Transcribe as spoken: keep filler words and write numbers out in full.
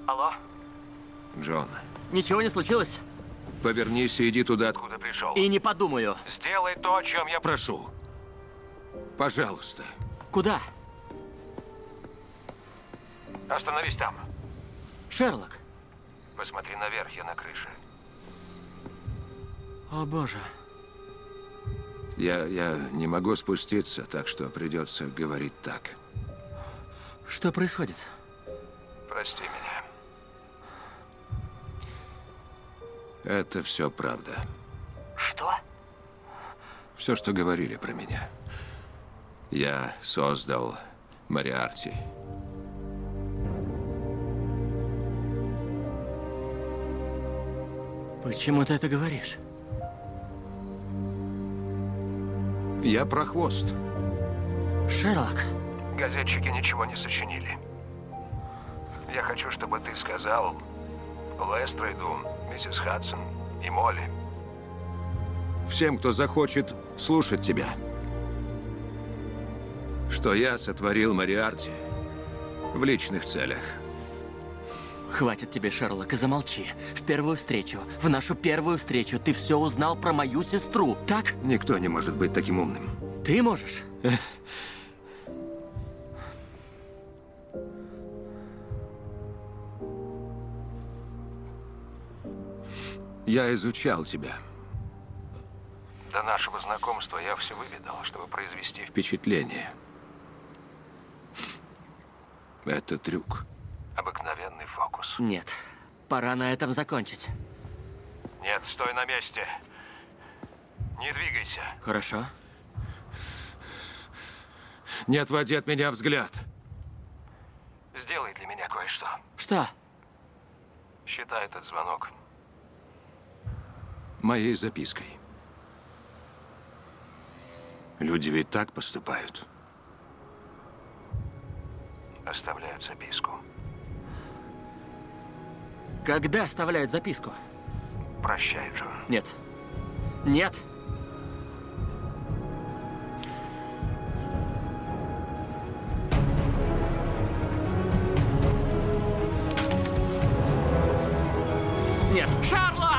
Алло? Джон, Ничего не случилось? повернись и иди туда, откуда пришел. И не подумаю. Сделай то, о чем я прошу. Пожалуйста. Куда? Остановись там. Шерлок. Посмотри наверх, я на крыше. О, боже. Я, я не могу спуститься, так что придется говорить так. Что происходит? Прости меня. Это все правда. Что? Все, что говорили про меня. Я создал Мориарти. Почему ты это говоришь? Я прохвост. Шерлок. Газетчики ничего не сочинили. Я хочу, чтобы ты сказал Лестрейду, миссис Хадсон и Молли. Всем, кто захочет слушать тебя, что я сотворил Мориарти в личных целях. Хватит тебе, Шерлок, и замолчи. В первую встречу, в нашу первую встречу ты все узнал про мою сестру, так? Никто не может быть таким умным. Ты можешь? Я изучал тебя. До нашего знакомства я все выведал, чтобы произвести впечатление. Это трюк. Обыкновенный фокус. Нет. Пора на этом закончить. Нет, стой на месте. Не двигайся. Хорошо. Не отводи от меня взгляд. Сделай для меня кое-что. Что? Считай этот звонок моей запиской. Люди ведь так поступают. Оставляют записку. Когда оставляют записку? Прощай, Джон. Нет. Нет. Нет. Шерлок!